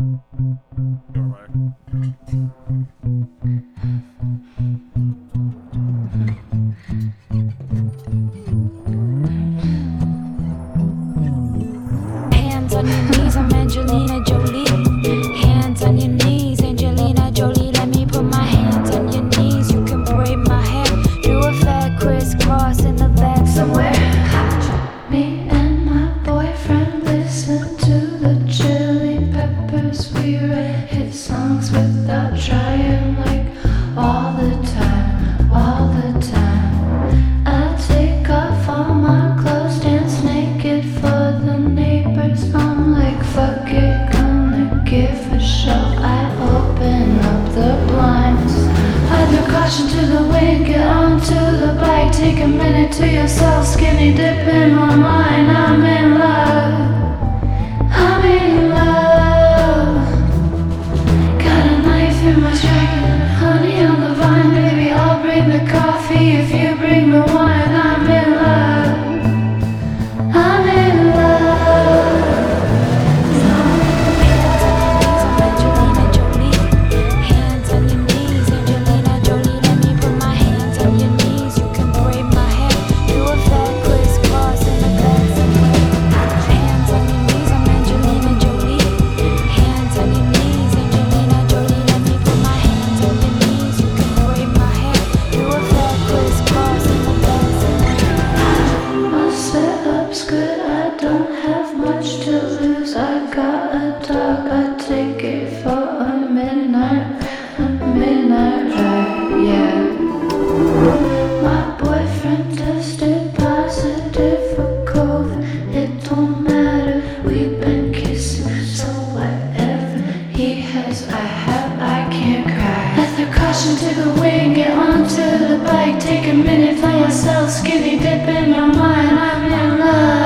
Hands on your knees, I'm Angelina Jolie. Hands on your knees, Angelina Jolie. Let me put my hands on your knees. You can braid my hair, do a fat crisscross in the back somewhere. Me and my boyfriend listen to the Chili Peppers. We write hit songs without trying, like all the time, all the time. I take off all my clothes, dance naked for the neighbors. I'm like, fuck it, gonna give a show. I open up the blinds. I throw caution to the wind, get onto the bike. Take a minute to yourself, skinny dip in my mind. I'm in love, I'm in love. Got a knife in my jacket, honey on the vine. Baby, I'll bring the coffee if you bring the wine. I'm in love, I'm in love. Angelina Jolie. Hands on your knees, Angelina Jolie. Let me put my hands on your knees. You can braid my hair, do a fat crisscross in the back somewhere. Hands on your knees, I'm Angelina Jolie. Hands on your knees, Angelina Jolie. Let me put my hands on your knees. You can braid my hair, do a fat crisscross in the back somewhere. My setup's good, I don't have much to lose. I got a dog, I take it for a midnight ride, yeah. My boyfriend tested positive for COVID. It don't matter, we've been kissing, so whatever he has, I have, I can't cry. I throw caution to the wind, get onto the bike. Take a minute for yourself, skinny dip in my mind. I'm in love.